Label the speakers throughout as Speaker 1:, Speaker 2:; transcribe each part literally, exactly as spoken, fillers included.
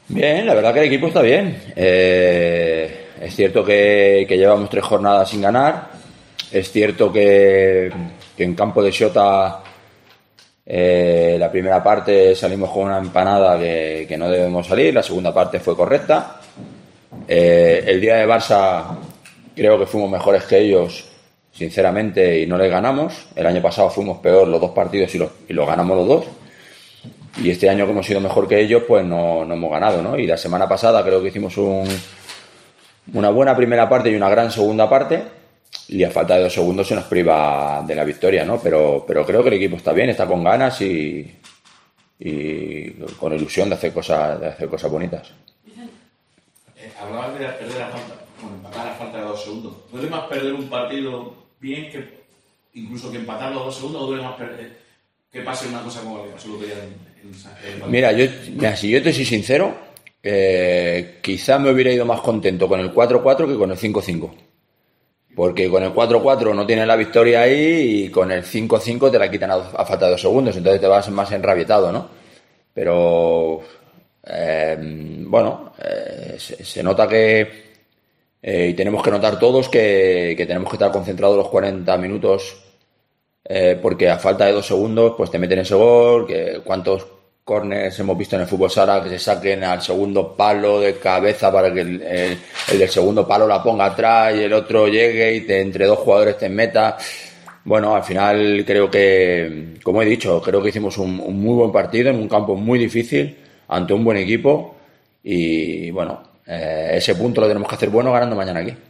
Speaker 1: Bien, la verdad que el equipo está bien. Eh, es cierto que, que llevamos tres jornadas sin ganar. Es cierto que, que en campo de Xota eh, la primera parte salimos con una empanada que, que no debemos salir. La segunda parte fue correcta. Eh, el día de Barça creo que fuimos mejores que ellos, sinceramente, y no les ganamos. El año pasado fuimos peor los dos partidos y los, y los ganamos los dos. Y este año que hemos sido mejor que ellos, pues no, no hemos ganado, ¿no? Y la semana pasada creo que hicimos un, una buena primera parte y una gran segunda parte, y a falta de dos segundos se nos priva de la victoria, ¿no? Pero, pero creo que el equipo está bien, está con ganas y, y con ilusión de hacer cosas, de hacer cosas bonitas.
Speaker 2: Eh, hablabas de perder la falta, bueno, empatar a falta de dos segundos. ¿Duele más perder un partido bien que incluso que empatar los dos segundos, o duele más perder que pase una cosa como la que pasó el otro día en
Speaker 1: Mira, yo, mira, si yo te soy sincero, eh, quizá me hubiera ido más contento con el cuatro cuatro que con el cinco cinco. Porque con el cuatro cuatro no tienes la victoria ahí, y con el cinco cinco te la quitan a, a falta de dos segundos, entonces te vas más enrabietado, ¿no? Pero, eh, bueno, eh, se, se nota que, eh, y tenemos que notar todos que, que tenemos que estar concentrados los cuarenta minutos. Eh, porque a falta de dos segundos pues te meten ese gol, que cuántos córners hemos visto en el fútbol sala que se saquen al segundo palo de cabeza para que el, el, el del segundo palo la ponga atrás y el otro llegue y te, entre dos jugadores te meta. Bueno, al final creo que, como he dicho, creo que hicimos un, un muy buen partido en un campo muy difícil ante un buen equipo, y bueno, eh, ese punto lo tenemos que hacer bueno ganando mañana aquí.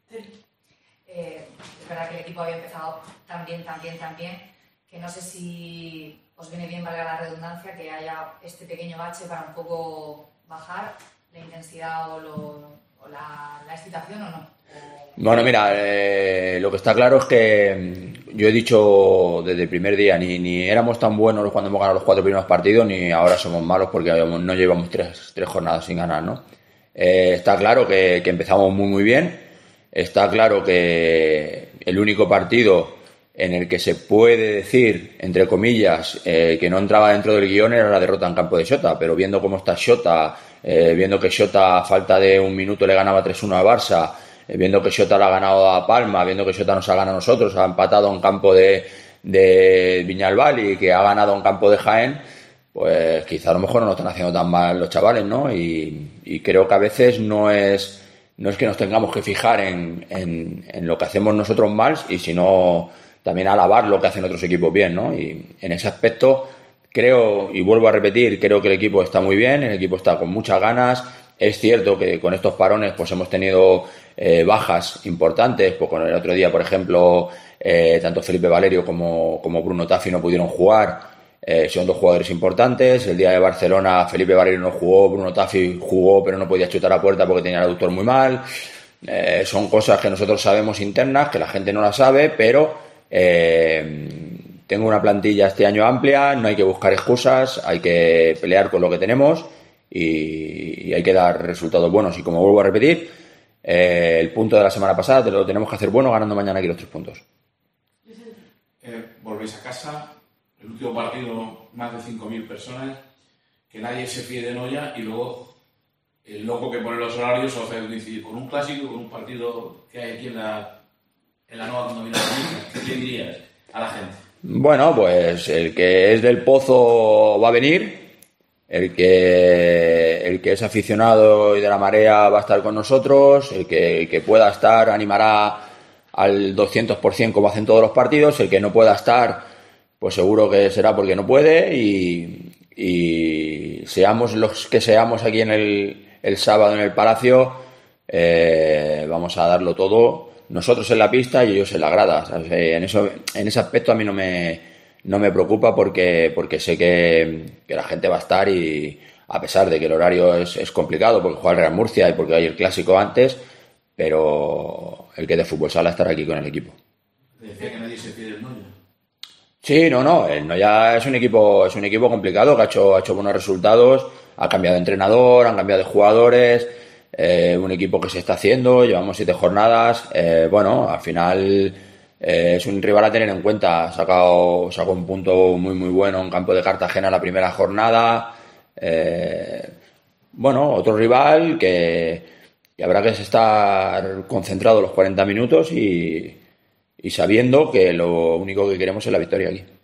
Speaker 3: Eh, es verdad que el equipo había empezado también, también, también, que no sé si os viene bien, valga la redundancia, que haya este pequeño bache para un poco bajar la intensidad o, lo, o la, la excitación, o no. O...
Speaker 1: Bueno, mira, eh, lo que está claro es que yo he dicho desde el primer día, ni, ni éramos tan buenos cuando hemos ganado los cuatro primeros partidos, ni ahora somos malos porque no llevamos tres, tres jornadas sin ganar, ¿no? Eh, está claro que, que empezamos muy, muy bien. Está claro que el único partido en el que se puede decir, entre comillas, eh, que no entraba dentro del guión era la derrota en campo de Xota, pero viendo cómo está Xota, eh, viendo que Xota a falta de un minuto le ganaba tres uno a Barça, eh, viendo que Xota le ha ganado a Palma, viendo que Xota nos ha ganado a nosotros, ha empatado en campo de, de Viñalbal y que ha ganado en campo de Jaén, pues quizá a lo mejor no nos están haciendo tan mal los chavales, ¿no? Y, y creo que a veces no es, no es que nos tengamos que fijar en, en, en lo que hacemos nosotros mal, y sino también alabar lo que hacen otros equipos bien, ¿no? Y en ese aspecto creo, y vuelvo a repetir, creo que el equipo está muy bien, el equipo está con muchas ganas. Es cierto que con estos parones pues hemos tenido eh, bajas importantes, pues con el otro día, por ejemplo, eh, tanto Felipe Valerio como, como Bruno Taffi no pudieron jugar, eh, son dos jugadores importantes. El día de Barcelona Felipe Valerio no jugó, Bruno Taffi jugó pero no podía chutar a puerta porque tenía el aductor muy mal. Eh, son cosas que nosotros sabemos internas, que la gente no las sabe, pero Eh, tengo una plantilla este año amplia, no hay que buscar excusas, hay que pelear con lo que tenemos y, y hay que dar resultados buenos. Y como vuelvo a repetir, eh, el punto de la semana pasada te lo tenemos que hacer bueno ganando mañana aquí los tres puntos.
Speaker 2: Eh, volvéis a casa, el último partido más de cinco mil personas, que nadie se fíe de Noya, y luego el loco que pone los horarios os hace coincidir con un clásico, con un partido que hay aquí en la en la nueva condomina. ¿Qué dirías a la gente?
Speaker 1: Bueno, pues el que es del Pozo va a venir, el que el que es aficionado y de la Marea va a estar con nosotros, el que, el que pueda estar animará al doscientos por ciento como hacen todos los partidos, el que no pueda estar pues seguro que será porque no puede, y, y seamos los que seamos aquí en el, el sábado en el Palacio, eh, vamos a darlo todo, nosotros en la pista y ellos en la grada. ¿Sabes? En eso, en ese aspecto a mí no me, no me preocupa porque, porque sé que, que la gente va a estar, y a pesar de que el horario es, es complicado porque juega el Real Murcia y porque hay el clásico antes, pero el que de fútbol sala estará aquí con el equipo.
Speaker 2: Decía que nadie se pide el Noya.
Speaker 1: Sí, no, no, el Noya es un equipo, es un equipo complicado que ha hecho, ha hecho buenos resultados, ha cambiado de entrenador, han cambiado de jugadores. Eh, un equipo que se está haciendo, llevamos siete jornadas, eh, bueno, al final eh, es un rival a tener en cuenta. Ha sacado, sacó un punto muy muy bueno en campo de Cartagena la primera jornada, eh, bueno, otro rival que, que habrá que estar concentrado los cuarenta minutos y, y sabiendo que lo único que queremos es la victoria aquí.